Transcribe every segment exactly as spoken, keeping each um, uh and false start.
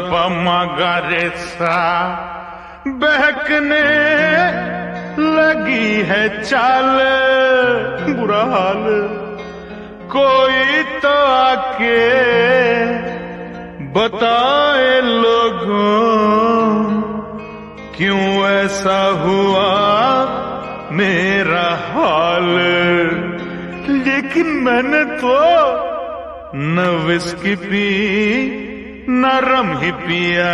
मगर सा बहकने लगी है चाल, बुरा हाल कोई तो आके बताए लोगों क्यों ऐसा हुआ मेरा हाल। लेकिन मैंने तो न विस्की पी न रम ही पिया,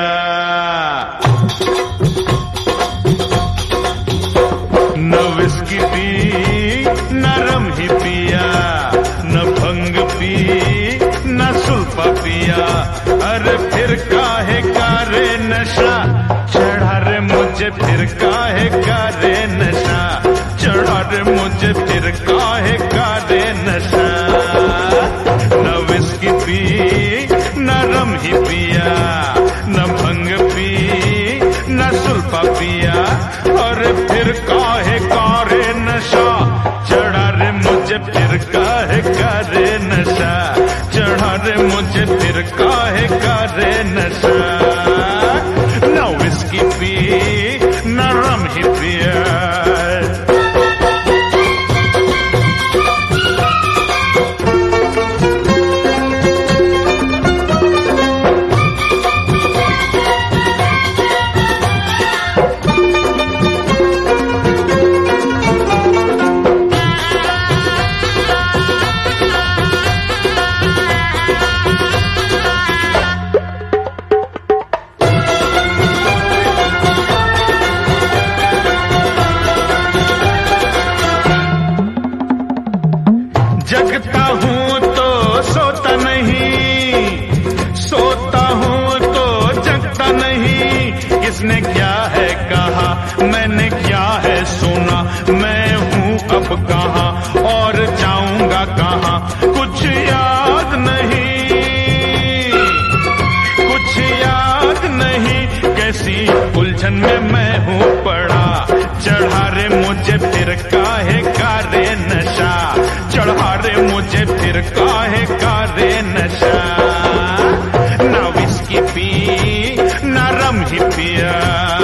न विस्की पी न रम ही पिया, न भंग पी न सुल्फा पिया। अरे फिर काहे का रे नशा चढ़ा रे मुझे, फिर काहे का रे नशा चढ़ा रे मुझे, फिर काहे का रे नशा। न विस्की पी न रम ही पिया, न भंग पी न सुल्फा पिया। और फिर काहे का रे नशा चढ़ा रे मुझे, फिर काहे का रे नशा चढ़ा रे मुझे, फिर काहे का रे नशा। न विस्की पी न रम ही पिया। जगता हूँ तो सोता नहीं, सोता हूँ तो जगता नहीं। किसने क्या है कहा मैंने क्या है सुना, मैं हूँ अब कहाँ और जाऊंगा कहाँ कुछ याद नहीं, कुछ याद नहीं। कैसी उलझन में मैं हूँ पड़ा, चढ़ा रे मुझे फिर काहे का रे नशा चढ़ा रे मुझे, फिर काहे का रे नशा। ना विस्की पी ना रम ही पिया।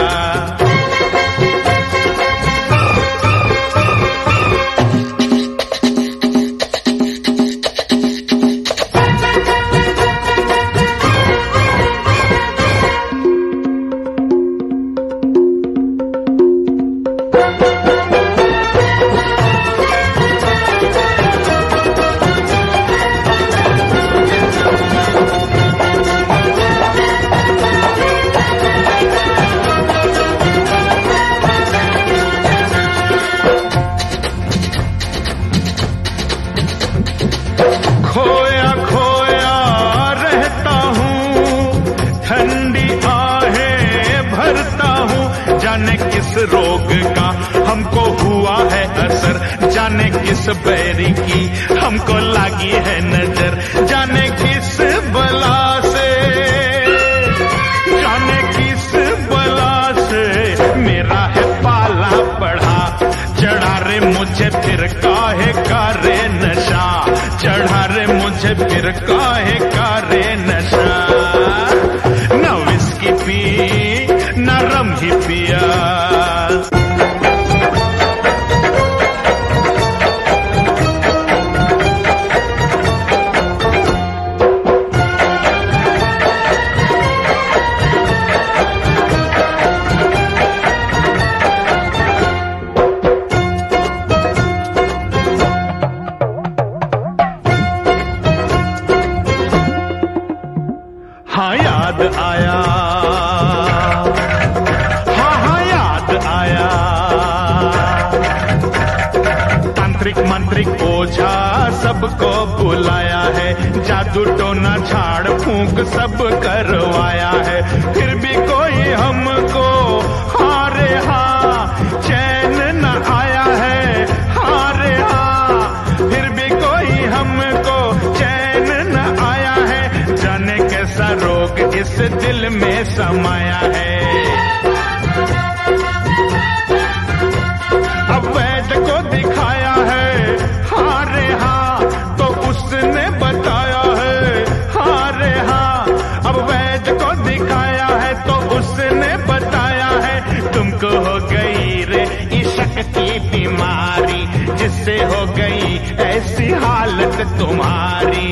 खोया खोया रहता हूँ, ठंडी आहें भरता हूँ। जाने किस रोग का हमको हुआ है असर, जाने किस बैरी की हमको लगी है नजर। जाने किस बला से, जाने किस बला से मेरा है पाला पड़ा। चढ़ा रे मुझे फिर काहे का रे नशा चढ़ा रे मुझे, फिर काहे का रे नशा। न विस्की पी न रम ही पिया। हाँ याद आया, हाँ हाँ याद आया। तांत्रिक मंत्रिक ओझा सबको बुलाया है, जादू टोना झाड़ फूंक सब करवाया है। फिर भी कोई हमको हारे हाँ चैन न आया है, हारे हाँ फिर भी कोई हमको चैन न आया है। जाने कैसा रोग इस दिल में समाया है। अब वैद को दिखाया है हारे हाँ, तो उसने बताया है हारे हाँ। अब वैद को दिखाया कैसे हो गई ऐसी हालत तुम्हारी।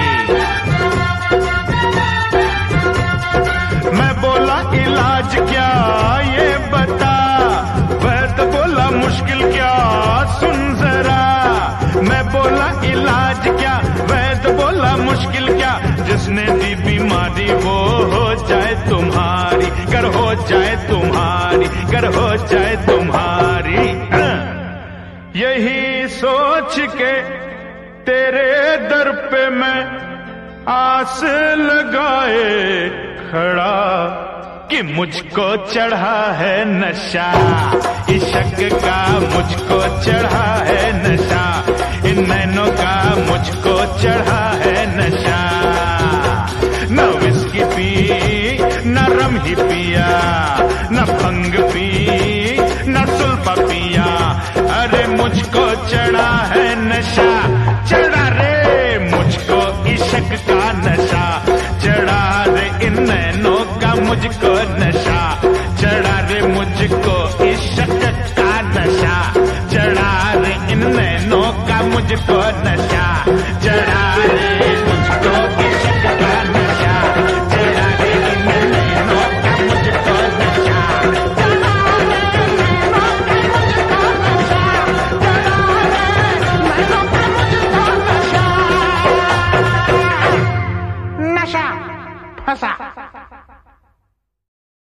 मैं बोला इलाज क्या ये बता, वैद्य बोला मुश्किल क्या सुन जरा। मैं बोला इलाज क्या, वैद्य बोला मुश्किल क्या, जिसने दी बीमारी वो हो जाए तुम्हारी, गर हो जाए तुम्हारी, गर हो जाए तुम्हारी। यही सोच के तेरे दर पे मैं आस लगाए खड़ा कि मुझको चढ़ा है नशा, इश्क का मुझको चढ़ा है नशा, इन नैनों का मुझको चढ़ा है नशा। न विस्की पी न रम ही पिया, न भंग पी न सुल्फा पिया, अरे मुझको चढ़ा है नशा, चढ़ा रे मुझको इश्क का नशा, चढ़ा रे इन नैनों का मुझको नशा, चढ़ा रे मुझको इश्क का नशा, चढ़ा रे इन नैनों का मुझको नशा, चढ़ा रे